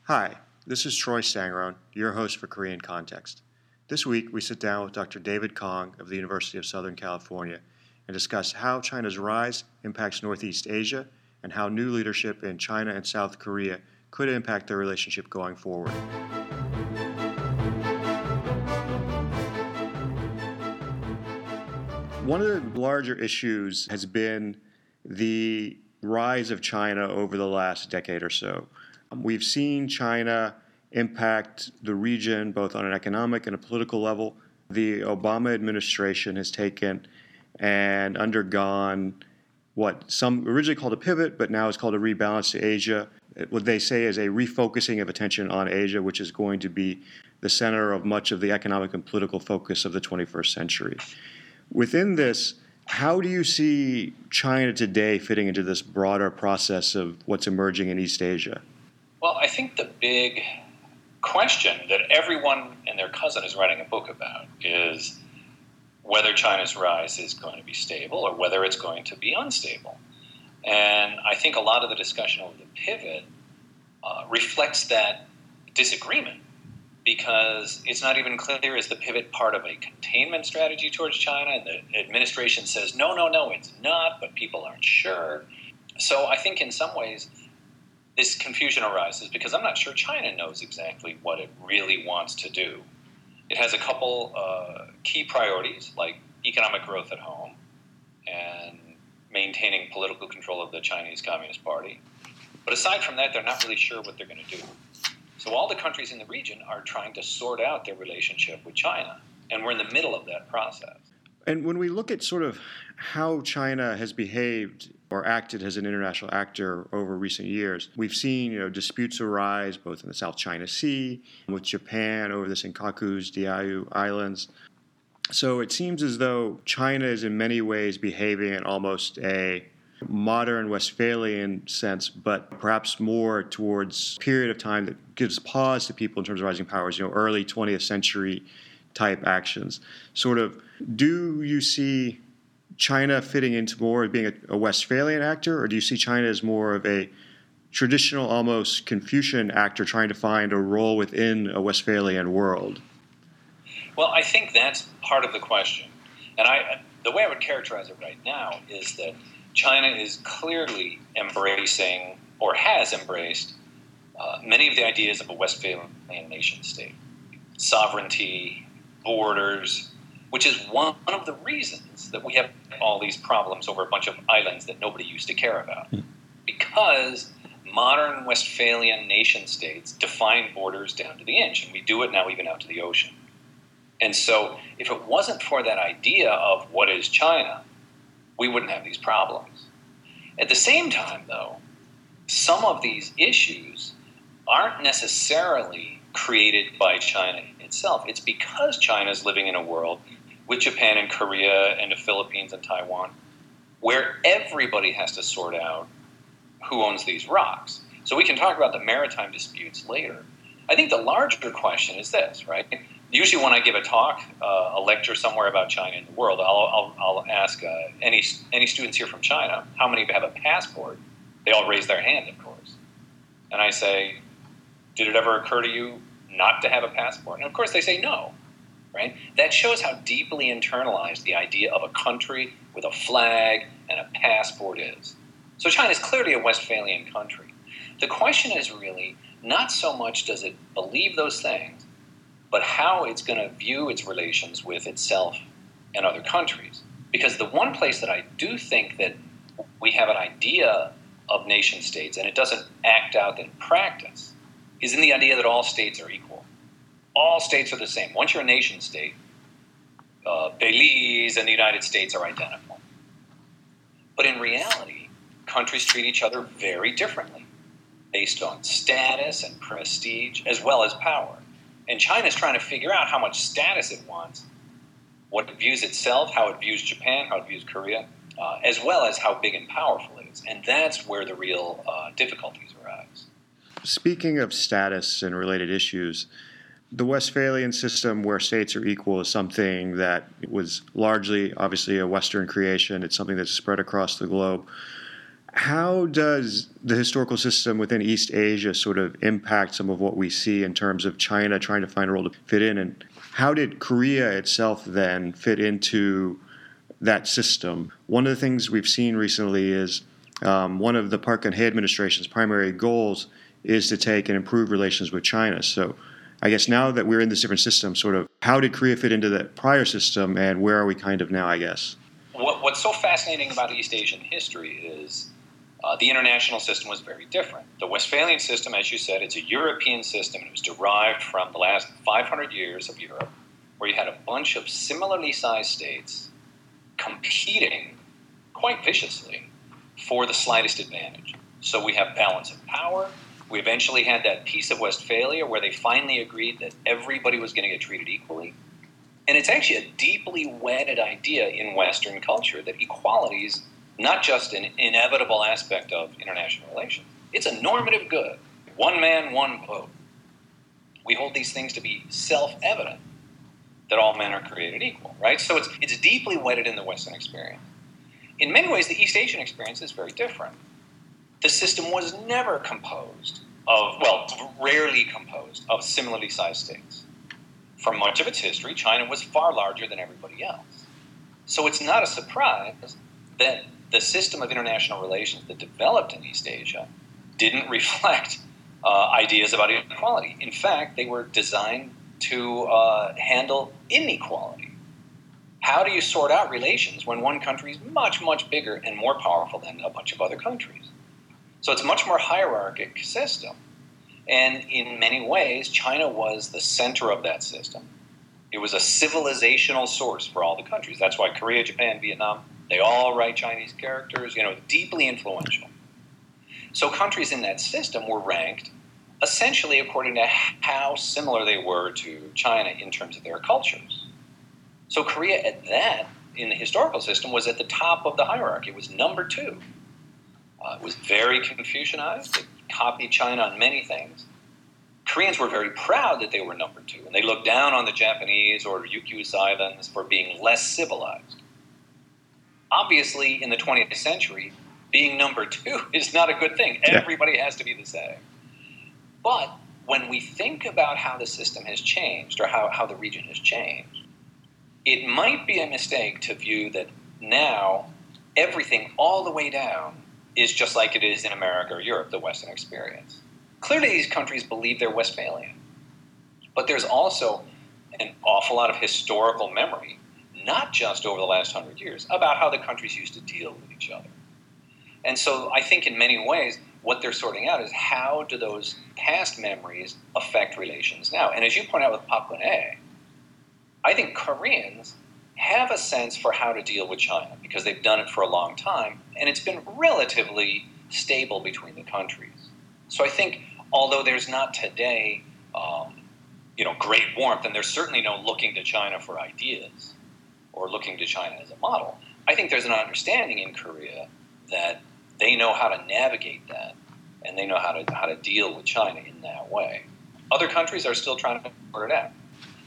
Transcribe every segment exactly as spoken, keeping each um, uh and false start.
Hi, this is Troy Sangarone, your host for Korean Context. This week, we sit down with Doctor David Kong of the University of Southern California and discuss how China's rise impacts Northeast Asia and how new leadership in China and South Korea could impact their relationship going forward. One of the larger issues has been the rise of China over the last decade or so. We've seen China impact the region both on an economic and a political level. The Obama administration has taken and undergone what some originally called a pivot, but now is called a rebalance to Asia. What they say is a refocusing of attention on Asia, which is going to be the center of much of the economic and political focus of the twenty-first century. Within this, how do you see China today fitting into this broader process of what's emerging in East Asia? Well, I think the big question that everyone and their cousin is writing a book about is whether China's rise is going to be stable or whether it's going to be unstable. And I think a lot of the discussion over the pivot uh, reflects that disagreement, because it's not even clear, is the pivot part of a containment strategy towards China? And the administration says, no, no, no, it's not, but people aren't sure. So I think in some ways this confusion arises because I'm not sure China knows exactly what it really wants to do. It has a couple uh, key priorities, like economic growth at home and maintaining political control of the Chinese Communist Party. But aside from that, they're not really sure what they're going to do. So all the countries in the region are trying to sort out their relationship with China, and we're in the middle of that process. And when we look at sort of how China has behaved or acted as an international actor over recent years, we've seen, you know, disputes arise both in the South China Sea, with Japan over the Senkaku's Diaoyu Islands. So it seems as though China is in many ways behaving in almost a modern Westphalian sense, but perhaps more towards a period of time that gives pause to people in terms of rising powers, you know, early twentieth century type actions. Sort of, do you see China fitting into more of being a, a Westphalian actor, or do you see China as more of a traditional, almost Confucian actor trying to find a role within a Westphalian world? Well, I think that's part of the question. And I, the way I would characterize it right now is that China is clearly embracing, or has embraced, uh, many of the ideas of a Westphalian nation state. Sovereignty, borders, which is one of the reasons that we have all these problems over a bunch of islands that nobody used to care about. Because modern Westphalian nation states define borders down to the inch, and we do it now even out to the ocean. And so if it wasn't for that idea of what is China, we wouldn't have these problems. At the same time, though, some of these issues aren't necessarily created by China itself. It's because China is living in a world with Japan and Korea and the Philippines and Taiwan, where everybody has to sort out who owns these rocks. So we can talk about the maritime disputes later. I think the larger question is this, right? Usually when I give a talk, uh, a lecture somewhere about China in the world, I'll, I'll, I'll ask uh, any any students here from China, how many have a passport? They all raise their hand, of course. And I say, did it ever occur to you not to have a passport? And of course they say no, right? That shows how deeply internalized the idea of a country with a flag and a passport is. So China is clearly a Westphalian country. The question is really not so much does it believe those things, but how it's going to view its relations with itself and other countries. Because the one place that I do think that we have an idea of nation states, and it doesn't act out in practice, is in the idea that all states are equal. All states are the same. Once you're a nation state, uh, Belize and the United States are identical. But in reality, countries treat each other very differently, based on status and prestige, as well as power. And China's trying to figure out how much status it wants, what it views itself, how it views Japan, how it views Korea, uh, as well as how big and powerful it is. And that's where the real uh, difficulties arise. Speaking of status and related issues, the Westphalian system where states are equal is something that was largely, obviously, a Western creation. It's something that's spread across the globe. How does the historical system within East Asia sort of impact some of what we see in terms of China trying to find a role to fit in? And how did Korea itself then fit into that system? One of the things we've seen recently is um, one of the Park Geun-hye administration's primary goals is to take and improve relations with China. So I guess now that we're in this different system, sort of how did Korea fit into that prior system, and where are we kind of now, I guess? What, what's so fascinating about East Asian history is uh, the international system was very different. The Westphalian system, as you said, it's a European system. It was derived from the last five hundred years of Europe, where you had a bunch of similarly sized states competing quite viciously for the slightest advantage. So we have balance of power. We eventually had that Peace of Westphalia where they finally agreed that everybody was going to get treated equally. And it's actually a deeply wedded idea in Western culture that equality is not just an inevitable aspect of international relations. It's a normative good. One man, one vote. We hold these things to be self-evident that all men are created equal, right? So it's it's deeply wedded in the Western experience. In many ways, the East Asian experience is very different. The system was never composed of, well, rarely composed of similarly sized states. For much of its history, China was far larger than everybody else. So it's not a surprise that the system of international relations that developed in East Asia didn't reflect uh, ideas about equality. In fact, they were designed to uh, handle inequality. How do you sort out relations when one country is much, much bigger and more powerful than a bunch of other countries? So it's a much more hierarchic system. And in many ways, China was the center of that system. It was a civilizational source for all the countries. That's why Korea, Japan, Vietnam, they all write Chinese characters, you know, deeply influential. So countries in that system were ranked essentially according to how similar they were to China in terms of their cultures. So Korea at that, in the historical system, was at the top of the hierarchy. It was number two. Uh, it was very Confucianized. It copied China on many things. Koreans were very proud that they were number two, and they looked down on the Japanese or Ryukyu Islands for being less civilized. Obviously, in the twentieth century, being number two is not a good thing. Everybody has to be the same. But when we think about how the system has changed or how, how the region has changed, it might be a mistake to view that now everything all the way down is just like it is in America or Europe, the Western experience. Clearly, these countries believe they're Westphalian. But there's also an awful lot of historical memory, not just over the last hundred years, about how the countries used to deal with each other. And so I think in many ways, what they're sorting out is how do those past memories affect relations now? And as you point out with Park Geun-hye, I think Koreans have a sense for how to deal with China because they've done it for a long time, and it's been relatively stable between the countries. So I think, although there's not today, um, you know, great warmth, and there's certainly no looking to China for ideas or looking to China as a model, I think there's an understanding in Korea that they know how to navigate that, and they know how to how to deal with China in that way. Other countries are still trying to figure it out.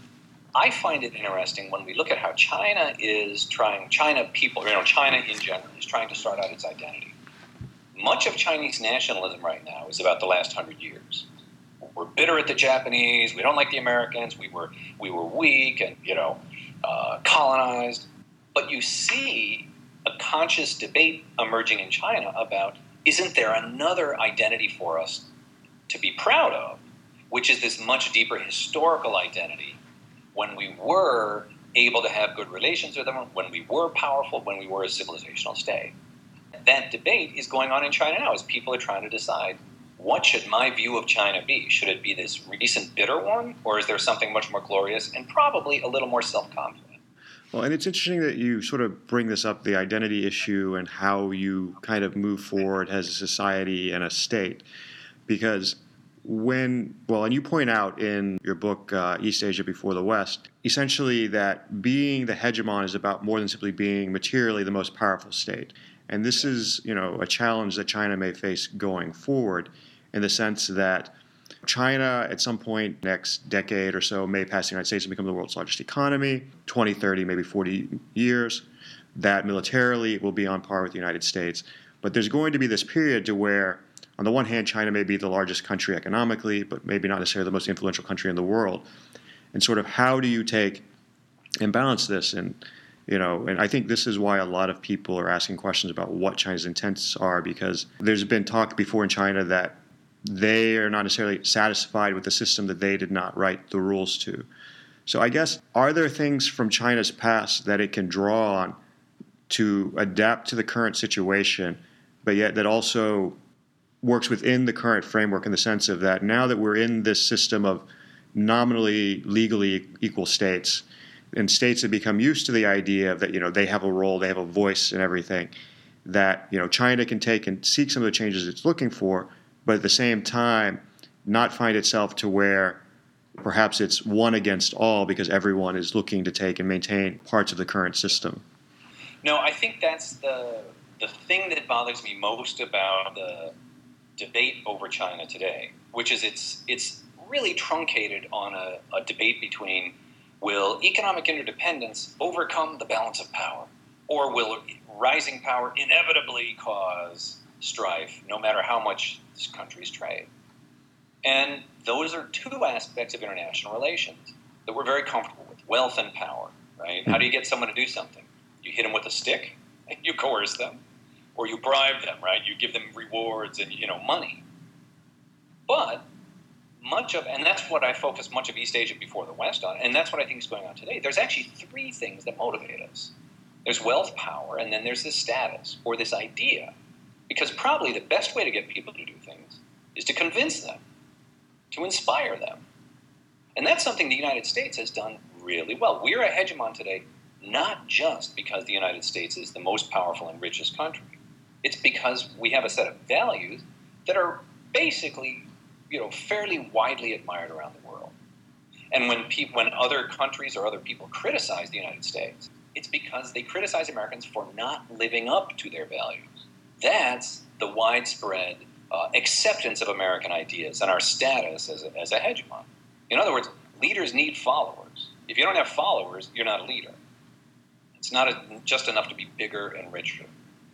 I find it interesting when we look at how China is trying, China people, you know, China in general is trying to sort out its identity. Much of Chinese nationalism right now is about the last hundred years. We're bitter at the Japanese. We don't like the Americans. We were we were weak and, you know, uh, colonized. But you see a conscious debate emerging in China about, isn't there another identity for us to be proud of, which is this much deeper historical identity when we were able to have good relations with them, when we were powerful, when we were a civilizational state. That debate is going on in China now as people are trying to decide, what should my view of China be? Should it be this recent bitter one, or is there something much more glorious and probably a little more self-confident? Well, and it's interesting that you sort of bring this up, the identity issue and how you kind of move forward as a society and a state, because when, well, and you point out in your book, uh, East Asia Before the West, essentially that being the hegemon is about more than simply being materially the most powerful state. And this is, you know, a challenge that China may face going forward in the sense that China, at some point next decade or so, may pass the United States and become the world's largest economy, twenty, thirty, maybe forty years. That militarily will be on par with the United States. But there's going to be this period to where, on the one hand, China may be the largest country economically, but maybe not necessarily the most influential country in the world. And sort of how do you take and balance this? And you know, and I think this is why a lot of people are asking questions about what China's intents are, because there's been talk before in China that they are not necessarily satisfied with the system that they did not write the rules to. So I guess, are there things from China's past that it can draw on to adapt to the current situation, but yet that also works within the current framework in the sense of that now that we're in this system of nominally, legally equal states, and states have become used to the idea of that, you know, they have a role, they have a voice and everything, that, you know, China can take and seek some of the changes it's looking for, but at the same time not find itself to where perhaps it's one against all because everyone is looking to take and maintain parts of the current system. No, I think that's the the thing that bothers me most about the debate over China today, which is it's it's really truncated on a, a debate between will economic interdependence overcome the balance of power, or will rising power inevitably cause strife, no matter how much countries trade? And those are two aspects of international relations that we're very comfortable with: wealth and power. Right? How do you get someone to do something? You hit them with a stick, and you coerce them, or you bribe them. Right? You give them rewards and you know money. But much of, and that's what I focus much of East Asia before the West on, and that's what I think is going on today. There's actually three things that motivate us. There's wealth, power, and then there's this status, or this idea. Because probably the best way to get people to do things is to convince them, to inspire them. And that's something the United States has done really well. We're a hegemon today, not just because the United States is the most powerful and richest country. It's because we have a set of values that are basically, you know, fairly widely admired around the world. And when people, when other countries or other people criticize the United States, it's because they criticize Americans for not living up to their values. That's the widespread uh, acceptance of American ideas and our status as a, as a hegemon. In other words, leaders need followers. If you don't have followers, you're not a leader. It's not a, just enough to be bigger and richer.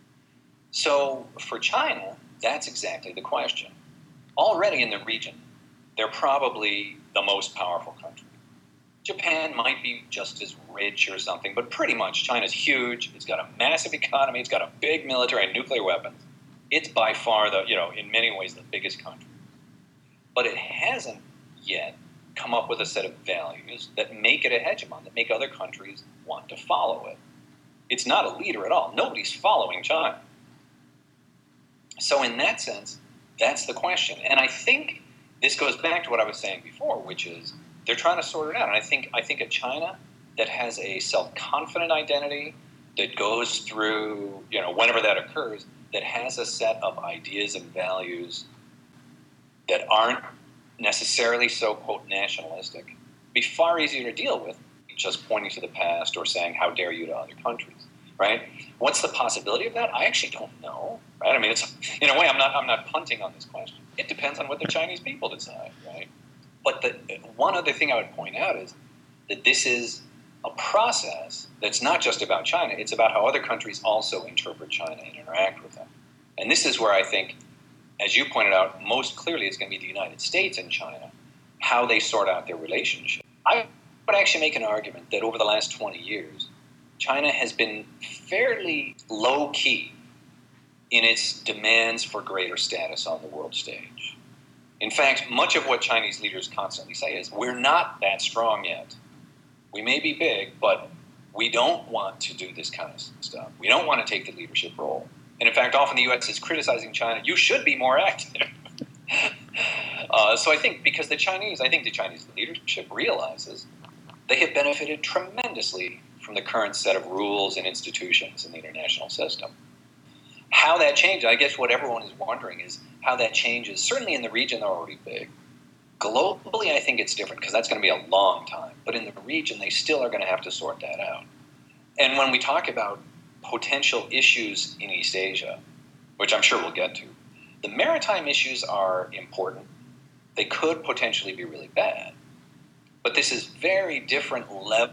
So for China, that's exactly the question. Already in the region, they're probably the most powerful country. Japan might be just as rich or something, but pretty much China's huge. It's got a massive economy. It's got a big military and nuclear weapons. It's by far the, you know, in many ways the biggest country. But it hasn't yet come up with a set of values that make it a hegemon, that make other countries want to follow it. It's not a leader at all. Nobody's following China. So in that sense, that's the question. And I think this goes back to what I was saying before, which is they're trying to sort it out. And I think I think a China that has a self-confident identity, that goes through, you know, whenever that occurs, that has a set of ideas and values that aren't necessarily so, quote, nationalistic, be far easier to deal with just pointing to the past or saying, how dare you to other countries, right? What's the possibility of that? I actually don't know, right? I mean, it's, in a way, I'm not I'm not punting on this question. It depends on what the Chinese people decide, right? But the one other thing I would point out is that this is a process that's not just about China. It's about how other countries also interpret China and interact with them. And this is where I think, as you pointed out, most clearly it's going to be the United States and China, how they sort out their relationship. I would actually make an argument that over the last twenty years, China has been fairly low-key in its demands for greater status on the world stage. In fact, much of what Chinese leaders constantly say is, we're not that strong yet. We may be big, but we don't want to do this kind of stuff. We don't want to take the leadership role. And in fact, often the U S is criticizing China, you should be more active. uh, so I think because the Chinese, I think the Chinese leadership realizes they have benefited tremendously from the current set of rules and institutions in the international system. How that changes, I guess what everyone is wondering is how that changes. Certainly in the region, they're already big. Globally, I think it's different because that's going to be a long time. But in the region, they still are going to have to sort that out. And when we talk about potential issues in East Asia, which I'm sure we'll get to, the maritime issues are important. They could potentially be really bad. But this is very different level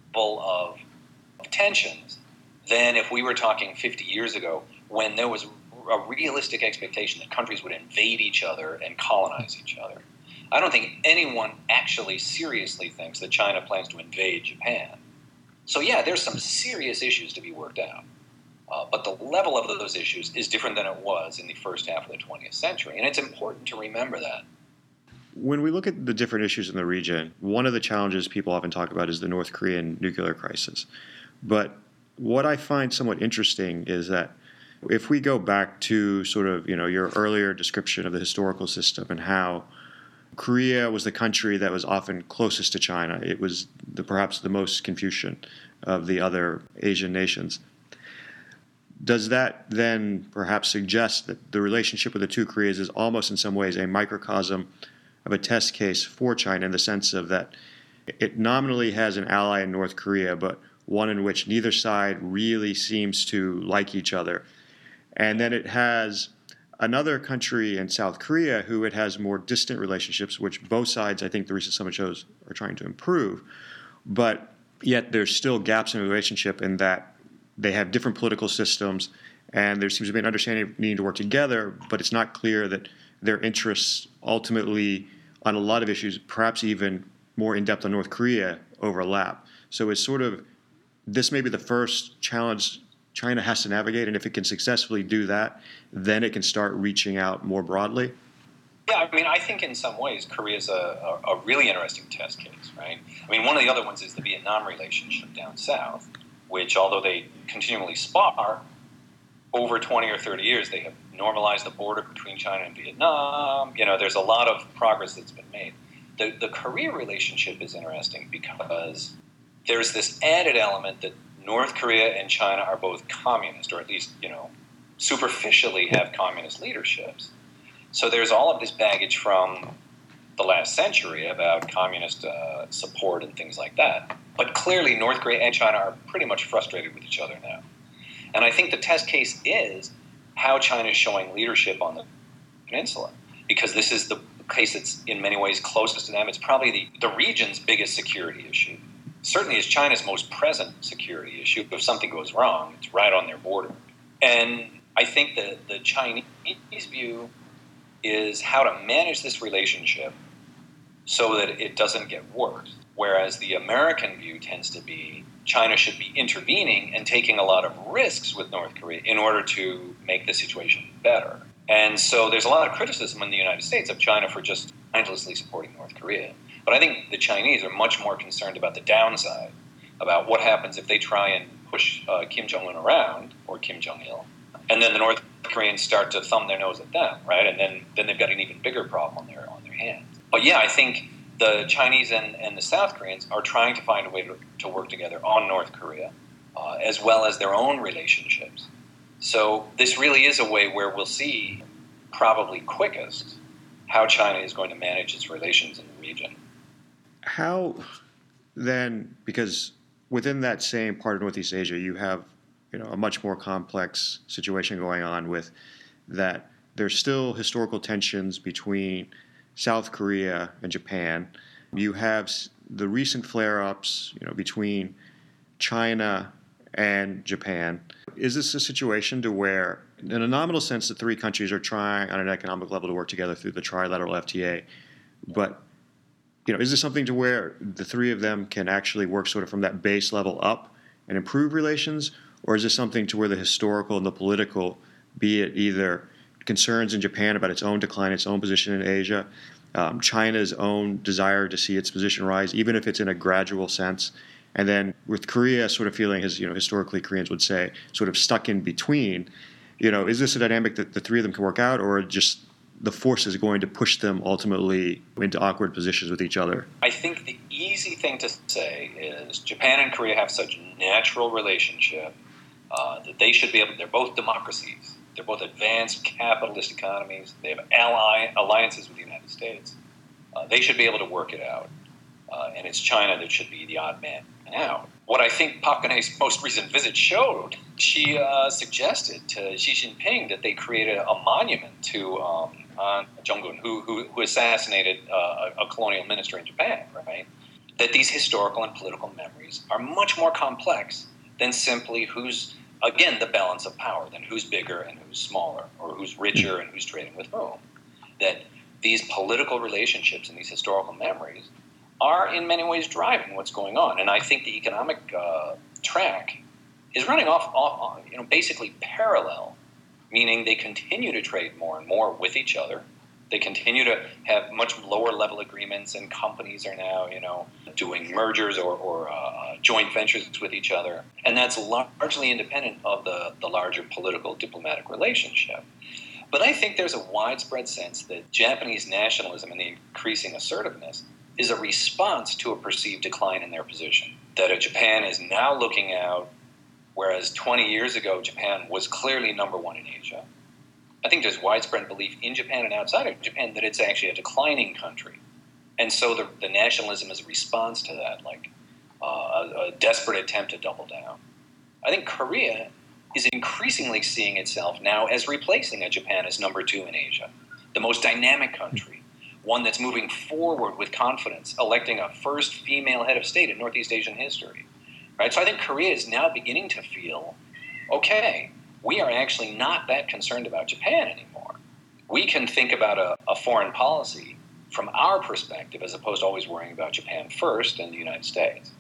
of tensions than if we were talking fifty years ago when there was a realistic expectation that countries would invade each other and colonize each other. I don't think anyone actually seriously thinks that China plans to invade Japan. So yeah, there's some serious issues to be worked out. Uh, but the level of those issues is different than it was in the first half of the twentieth century. And it's important to remember that. When we look at the different issues in the region, one of the challenges people often talk about is the North Korean nuclear crisis. But what I find somewhat interesting is that if we go back to sort of, you know, your earlier description of the historical system and how Korea was the country that was often closest to China, it was the, perhaps the most Confucian of the other Asian nations. Does that then perhaps suggest that the relationship with the two Koreas is almost in some ways a microcosm of a test case for China, in the sense of that it nominally has an ally in North Korea, but one in which neither side really seems to like each other? And then it has another country in South Korea who it has more distant relationships, which both sides, I think the recent summit shows, are trying to improve. But yet there's still gaps in the relationship in that they have different political systems, and there seems to be an understanding of needing to work together, but it's not clear that their interests ultimately, on a lot of issues, perhaps even more in-depth on North Korea, overlap. So it's sort of, this may be the first challenge China has to navigate, and if it can successfully do that, then it can start reaching out more broadly. Yeah, I mean, I think in some ways Korea is a, a, a really interesting test case, right? I mean, one of the other ones is the Vietnam relationship down south, which, although they continually spar, over twenty or thirty years, they have normalized the border between China and Vietnam. You know, there's a lot of progress that's been made. The, the Korea relationship is interesting because there's this added element that North Korea and China are both communist, or at least, you know, superficially have communist leaderships. So there's all of this baggage from the last century about communist uh, support and things like that. But clearly, North Korea and China are pretty much frustrated with each other now. And I think the test case is how China is showing leadership on the peninsula, because this is the case that's in many ways closest to them. It's probably the, the region's biggest security issue. Certainly is China's most present security issue. If something goes wrong, it's right on their border. And I think that the Chinese view is how to manage this relationship so that it doesn't get worse. Whereas the American view tends to be China should be intervening and taking a lot of risks with North Korea in order to make the situation better. And so there's a lot of criticism in the United States of China for just mindlessly supporting North Korea. But I think the Chinese are much more concerned about the downside, about what happens if they try and push uh, Kim Jong-un around, or Kim Jong-il, and then the North Koreans start to thumb their nose at them, right? And then, then they've got an even bigger problem on their, on their hands. But yeah, I think the Chinese and, and the South Koreans are trying to find a way to, to work together on North Korea, uh, as well as their own relationships. So this really is a way where we'll see, probably quickest, how China is going to manage its relations in the region. How then, because within that same part of Northeast Asia, you have, you know, a much more complex situation going on with that there's still historical tensions between South Korea and Japan. You have the recent flare-ups, you know, between China and Japan. Is this a situation to where, in a nominal sense, the three countries are trying on an economic level to work together through the trilateral F T A, but you know, is this something to where the three of them can actually work sort of from that base level up and improve relations? Or is this something to where the historical and the political, be it either concerns in Japan about its own decline, its own position in Asia, um, China's own desire to see its position rise, even if it's in a gradual sense, and then with Korea sort of feeling, as you know, historically Koreans would say, sort of stuck in between, you know, is this a dynamic that the three of them can work out, or just the force is going to push them ultimately into awkward positions with each other? I think the easy thing to say is Japan and Korea have such a natural relationship uh, that they should be able, they're both democracies. They're both advanced capitalist economies. They have ally, alliances with the United States. Uh, they should be able to work it out. Uh, and it's China that should be the odd man out. What I think Park Geun-hye's most recent visit showed, she uh, suggested to Xi Jinping that they created a monument to um, Han Jong-un, who, who, who assassinated uh, a colonial minister in Japan, right? That these historical and political memories are much more complex than simply who's again, the balance of power, then who's bigger and who's smaller, or who's richer and who's trading with whom. That these political relationships and these historical memories are in many ways driving what's going on. And I think the economic uh, track is running off, off, you know, basically parallel, meaning they continue to trade more and more with each other. They continue to have much lower level agreements, and companies are now, you know, doing mergers or, or uh, joint ventures with each other. And that's largely independent of the, the larger political diplomatic relationship. But I think there's a widespread sense that Japanese nationalism and the increasing assertiveness is a response to a perceived decline in their position. That Japan is now looking out, whereas twenty years ago Japan was clearly number one in Asia. I think there's widespread belief in Japan and outside of Japan that it's actually a declining country. And so the, the nationalism is a response to that, like uh, a, a desperate attempt to double down. I think Korea is increasingly seeing itself now as replacing a Japan as number two in Asia, the most dynamic country, one that's moving forward with confidence, electing a first female head of state in Northeast Asian history. Right? So I think Korea is now beginning to feel, okay, we are actually not that concerned about Japan anymore. We can think about a, a foreign policy from our perspective as opposed to always worrying about Japan first and the United States.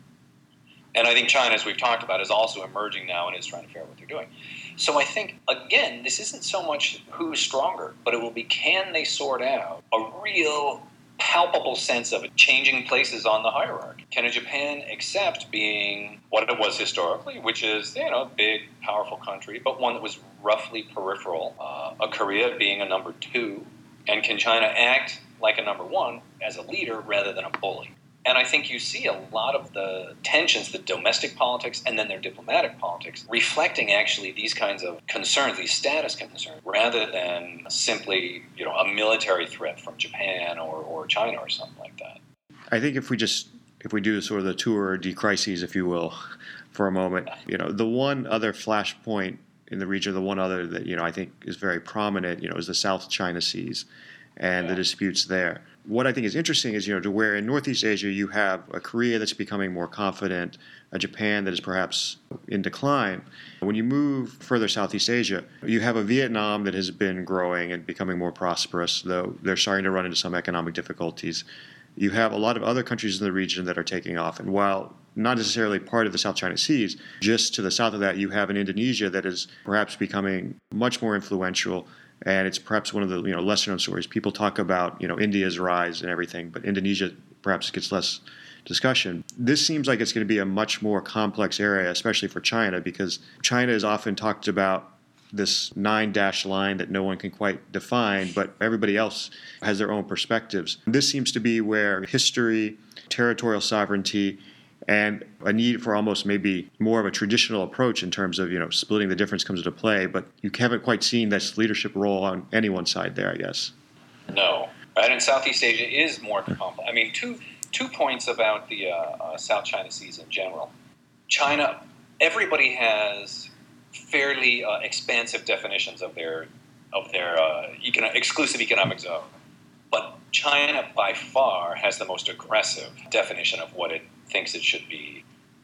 And I think China, as we've talked about, is also emerging now and is trying to figure out what they're doing. So I think, again, this isn't so much who's stronger, but it will be, can they sort out a real palpable sense of changing places on the hierarchy? Can a Japan accept being what it was historically, which is, you know, a big, powerful country, but one that was roughly peripheral, uh, a Korea being a number two, and can China act like a number one as a leader rather than a bully? And I think you see a lot of the tensions, the domestic politics and then their diplomatic politics, reflecting actually these kinds of concerns, these status concerns, rather than simply, you know, a military threat from Japan or, or China or something like that. I think if we just, if we do sort of the tour de crises, if you will, for a moment, you know, the one other flashpoint in the region, the one other that, you know, I think is very prominent, you know, is the South China Seas and yeah. the disputes there. What I think is interesting is, you know, to where in Northeast Asia you have a Korea that's becoming more confident, a Japan that is perhaps in decline. When you move further Southeast Asia, you have a Vietnam that has been growing and becoming more prosperous, though they're starting to run into some economic difficulties. You have a lot of other countries in the region that are taking off. And while not necessarily part of the South China Seas, just to the south of that, you have an Indonesia that is perhaps becoming much more influential. And it's perhaps one of the, you know, lesser known stories. People talk about, you know, India's rise and everything, but Indonesia perhaps gets less discussion. This seems like it's going to be a much more complex area, especially for China, because China is often talked about this nine-dash line that no one can quite define, but everybody else has their own perspectives. This seems to be where history, territorial sovereignty, and a need for almost maybe more of a traditional approach in terms of, you know, splitting the difference comes into play, but you haven't quite seen this leadership role on anyone's side there, I guess. No. Right, and Southeast Asia is more complex. I mean, two two points about the uh, uh, South China Seas in general. China, everybody has fairly uh, expansive definitions of their of their uh, econo- exclusive economic zone, but China by far has the most aggressive definition of what it thinks it should be.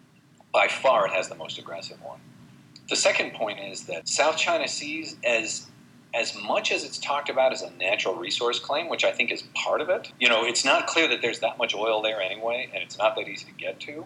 By far, it has the most aggressive one. The second point is that South China Seas, as as much as it's talked about as a natural resource claim, which I think is part of it, you know, it's not clear that there's that much oil there anyway, and it's not that easy to get to.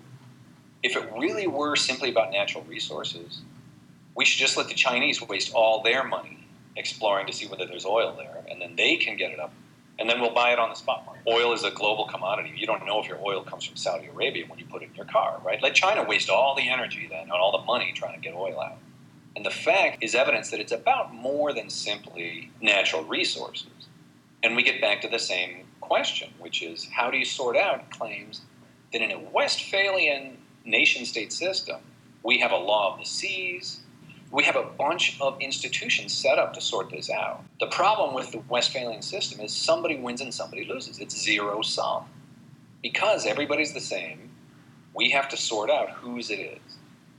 If it really were simply about natural resources, we should just let the Chinese waste all their money exploring to see whether there's oil there, and then they can get it up. And then we'll buy it on the spot market. Oil is a global commodity. You don't know if your oil comes from Saudi Arabia when you put it in your car, right? Let China waste all the energy then and all the money trying to get oil out. And the fact is evidence that it's about more than simply natural resources. And we get back to the same question, which is how do you sort out claims that in a Westphalian nation-state system, we have a law of the seas, we have a bunch of institutions set up to sort this out. The problem with the Westphalian system is somebody wins and somebody loses. It's zero sum. Because everybody's the same, we have to sort out whose it is.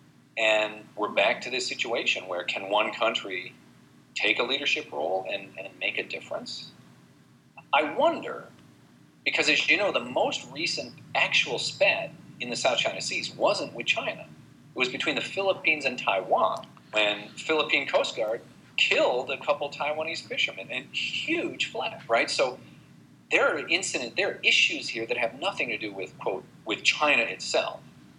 And we're back to this situation where can one country take a leadership role and, and make a difference? I wonder, because as you know, the most recent actual spat in the South China Seas wasn't with China. It was between the Philippines and Taiwan when Philippine Coast Guard killed a couple Taiwanese fishermen, and huge flag, right? So there are incidents, there are issues here that have nothing to do with, quote, with China itself.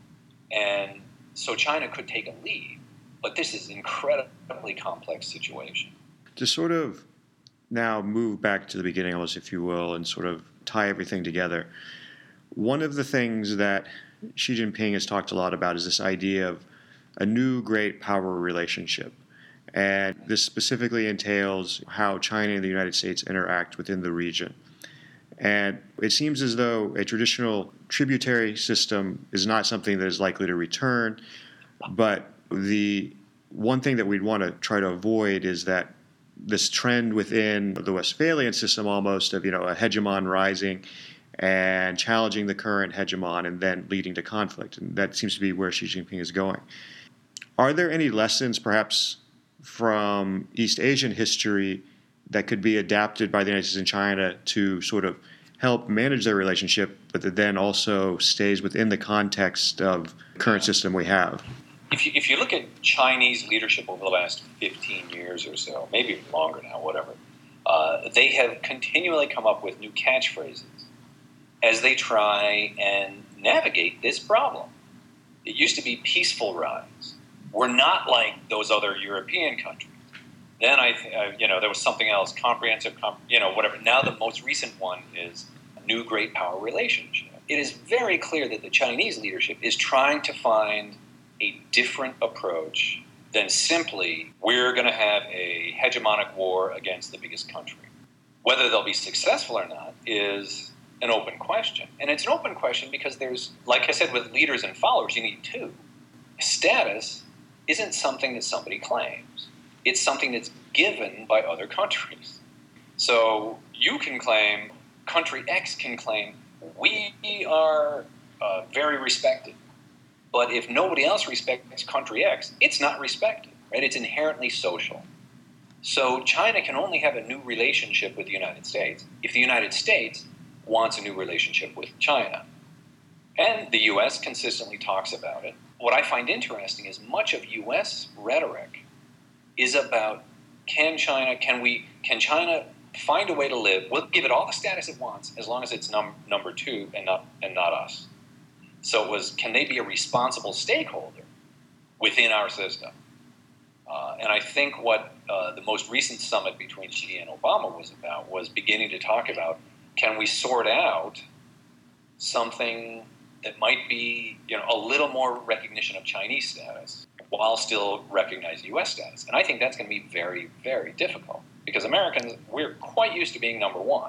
And so China could take a lead, but this is an incredibly complex situation. To sort of now move back to the beginning, almost, if you will, and sort of tie everything together, one of the things that Xi Jinping has talked a lot about is this idea of a new great power relationship. And this specifically entails how China and the United States interact within the region. And it seems as though a traditional tributary system is not something that is likely to return. But the one thing that we'd want to try to avoid is that this trend within the Westphalian system almost of, you know, a hegemon rising and challenging the current hegemon and then leading to conflict. And that seems to be where Xi Jinping is going. Are there any lessons perhaps from East Asian history that could be adapted by the United States and China to sort of help manage their relationship, but that then also stays within the context of the current system we have? If you, if you look at Chinese leadership over the last fifteen years or so, maybe even longer now, whatever, uh, they have continually come up with new catchphrases as they try and navigate this problem. It used to be peaceful rise. We're not like those other European countries. Then I, uh, you know, there was something else, comprehensive, comp- you know, whatever. Now the most recent one is new great power relationship. It is very clear that the Chinese leadership is trying to find a different approach than simply we're going to have a hegemonic war against the biggest country. Whether they'll be successful or not is an open question. And it's an open question because there's, like I said, with leaders and followers, you need two. Status isn't something that somebody claims. It's something that's given by other countries. So you can claim, country X can claim, we are uh, very respected. But if nobody else respects country X, it's not respected, right? It's inherently social. So China can only have a new relationship with the United States if the United States wants a new relationship with China. And the U S consistently talks about it. What I find interesting is much of U S rhetoric is about can China, can we, can China find a way to live? We'll give it all the status it wants as long as it's num- number two and not and not us. So it was, can they be a responsible stakeholder within our system? Uh, and I think what uh, the most recent summit between Xi and Obama was about was beginning to talk about, can we sort out something that might be, you know, a little more recognition of Chinese status while still recognize U S status? And I think that's going to be very, very difficult because Americans, we're quite used to being number one.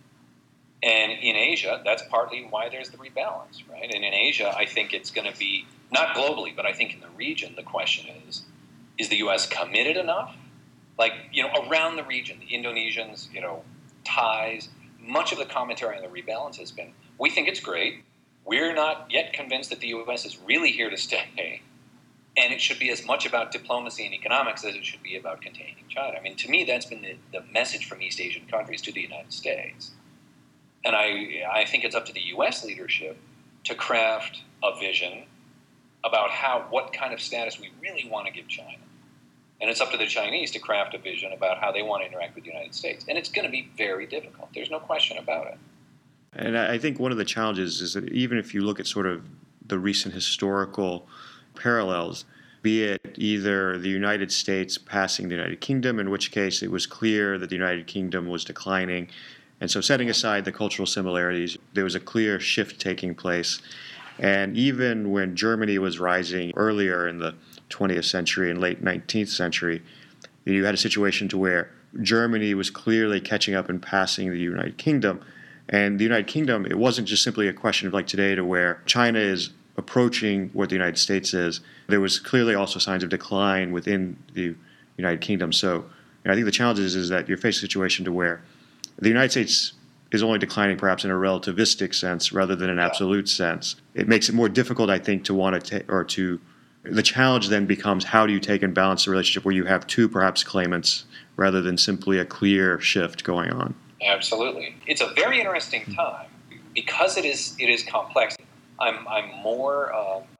And in Asia, that's partly why there's the rebalance, right? And in Asia, I think it's going to be, not globally, but I think in the region, the question is, is the U S committed enough? Like, you know, around the region, the Indonesians, you know, Thais, much of the commentary on the rebalance has been, we think it's great. We're not yet convinced that the U S is really here to stay. And it should be as much about diplomacy and economics as it should be about containing China. I mean, to me, that's been the, the message from East Asian countries to the United States. And I, I think it's up to the U S leadership to craft a vision about how, what kind of status we really want to give China. And it's up to the Chinese to craft a vision about how they want to interact with the United States. And it's going to be very difficult. There's no question about it. And I think one of the challenges is that even if you look at sort of the recent historical parallels, be it either the United States passing the United Kingdom, in which case it was clear that the United Kingdom was declining. And so setting aside the cultural similarities, there was a clear shift taking place. And even when Germany was rising earlier in the twentieth century and late nineteenth century, you had a situation to where Germany was clearly catching up and passing the United Kingdom. And the United Kingdom, it wasn't just simply a question of like today to where China is approaching what the United States is. There was clearly also signs of decline within the United Kingdom. So you know, I think the challenge is, is that you're facing a situation to where the United States is only declining perhaps in a relativistic sense rather than an absolute sense. It makes it more difficult, I think, to want to take, or to, the challenge then becomes how do you take and balance the relationship where you have two perhaps claimants rather than simply a clear shift going on. Absolutely. It's a very interesting time because it is it is complex. I'm I'm more uh,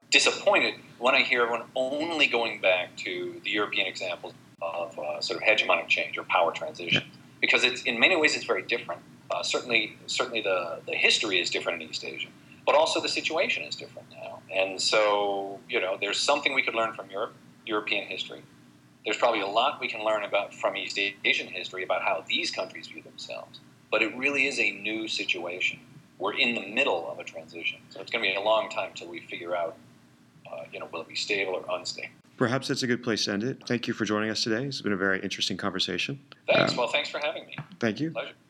disappointed when I hear everyone only going back to the European examples of uh, sort of hegemonic change or power transition, because it's in many ways it's very different. Uh, certainly, certainly the, the history is different in East Asia, but also the situation is different now. And so, you know, there's something we could learn from Europe, European history. There's probably a lot we can learn about from East Asian history about how these countries view themselves. But it really is a new situation. We're in the middle of a transition, so it's going to be a long time till we figure out, uh, you know, will it be stable or unstable. Perhaps that's a good place to end it. Thank you for joining us today. It's been a very interesting conversation. Thanks. Um, well, thanks for having me. Thank you. Pleasure.